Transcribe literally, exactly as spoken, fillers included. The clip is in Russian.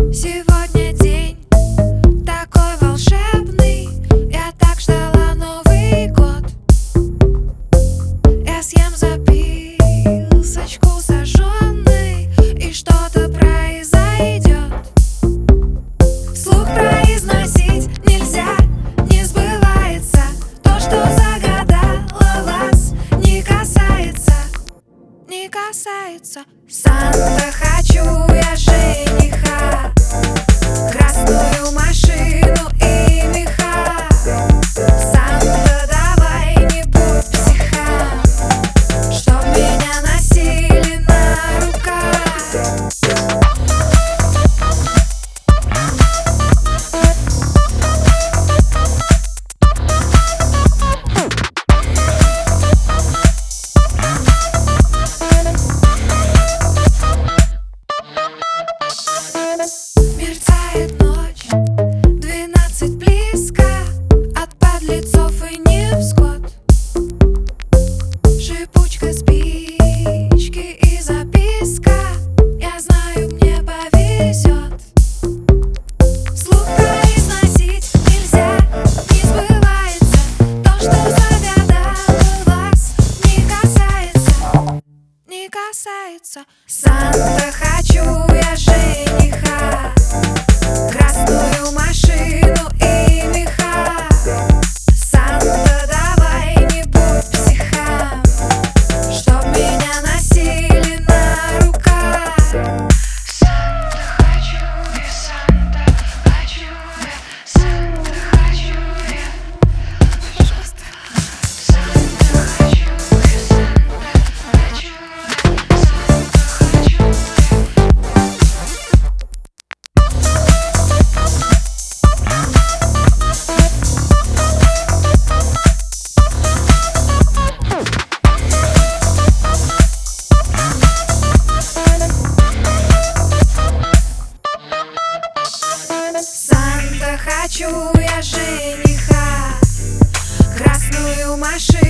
Сегодня день такой волшебный, я так ждала Новый год. Я съем записочку зажженной, и что-то произойдет. Вслух произносить нельзя, не сбывается то, что загадала вас, не касается, не касается. Санта, хочу я жениха, красную машину и меха. Санта, давай не будь психом, чтоб меня носили на руках. Мерцает ночь, двенадцать близко, от подлецов и невзгод. Шипучка, спички и записка, я знаю, мне повезет. Вслух произносить нельзя, не сбывается то, что загадала вас, не касается, не касается. Санта, хочу я жениха, красную машину и меха. Санта, давай не будь психом, чтоб меня носили на руках. Санта, хочу я, Санта, хочу я, Санта, хочу я. Пожалуйста. Санта, хочу я, Санта, хочу я, Санта, хочу я. Санта, хочу я жениха, красную машину